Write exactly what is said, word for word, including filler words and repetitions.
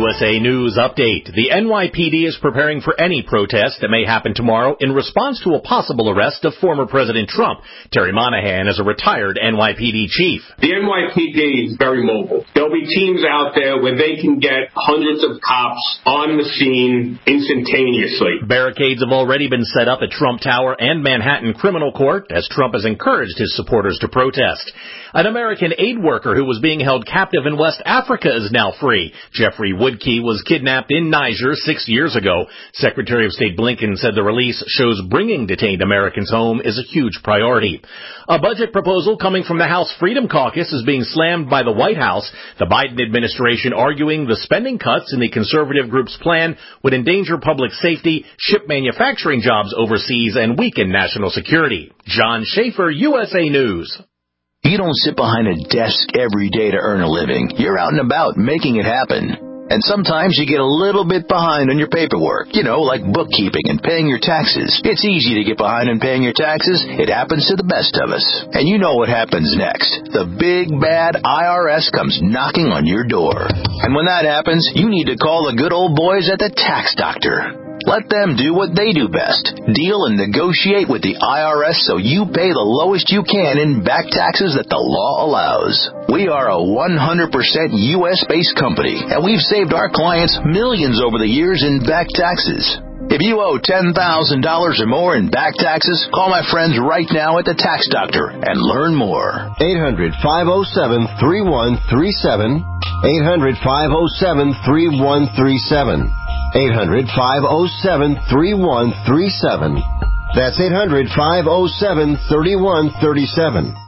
S A News Update. The N Y P D is preparing for any protest that may happen tomorrow in response to a possible arrest of former President Trump. Terry Monahan is a retired N Y P D chief. The N Y P D is very mobile. There'll be teams out there where they can get hundreds of cops on the scene instantaneously. Barricades have already been set up at Trump Tower and Manhattan Criminal Court as Trump has encouraged his supporters to protest. An American aid worker who was being held captive in West Africa is now free. Jeffrey Woodkey was kidnapped in Niger six years ago. Secretary of State Blinken said the release shows bringing detained Americans home is a huge priority. A budget proposal coming from the House Freedom Caucus is being slammed by the White House. The Biden administration arguing the spending cuts in the conservative group's plan would endanger public safety, ship manufacturing jobs overseas, and weaken national security. John Schaefer, U S A News. You don't sit behind a desk every day to earn a living. You're out and about making it happen. And sometimes you get a little bit behind on your paperwork, you know, like bookkeeping and paying your taxes. It's easy to get behind on paying your taxes. It happens to the best of us. And you know what happens next. The big, bad I R S comes knocking on your door. And when that happens, you need to call the good old boys at the Tax Doctor. Let them do what they do best. Deal and negotiate with the I R S so you pay the lowest you can in back taxes that the law allows. We are a one hundred percent U S-based company, and we've saved our clients millions over the years in back taxes. If you owe ten thousand dollars or more in back taxes, call my friends right now at the Tax Doctor and learn more. eight hundred, five oh seven, three one three seven. eight hundred, five oh seven, three one three seven. eight hundred, five oh seven, three one three seven. That's eight hundred, five oh seven, three one three seven.